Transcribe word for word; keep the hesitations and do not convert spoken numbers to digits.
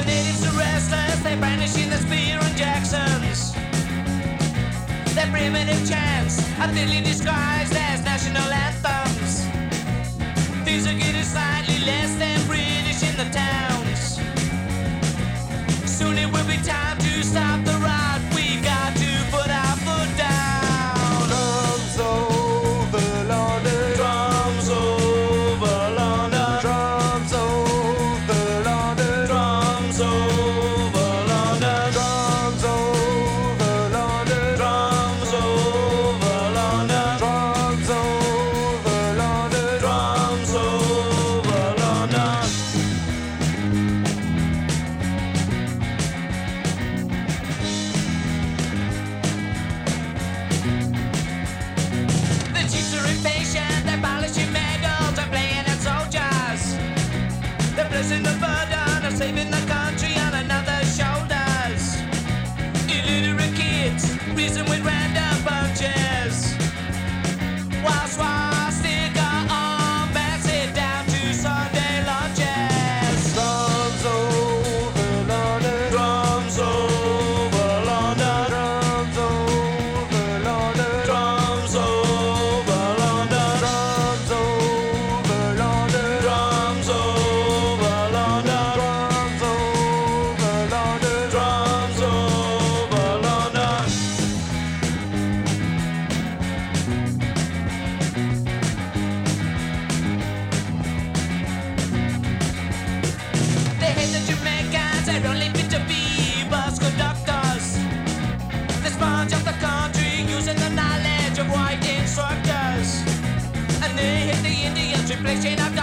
natives are restless, they brandishing the spear and Jacksons. Their primitive chants are thinly disguised as national anthems. Things are getting slightly less than British in the towns. Soon it will be time to stop the ride. We got to put our foot down. Drums over London. Drums over London. Drums over London. Drums over London. Drums over London. Drums over London. Drums over London. Drums over London. The chiefs are impatient, they're polishing medals and playing at soldiers. They're placing the burden of saving the country on another's shoulders. Illiterate kids reason with random punches, while swastika armbands head down to Sunday lunches. Drums over London. Drums over London. Drums over London. Drums over London. Drums over London. Drums over London. Drums over London. Drums over London. They hate the Jamaicans, they're only fit to be bus conductors. They sponge up the country using the knowledge of white instructors. And they hate the Indians, replacing our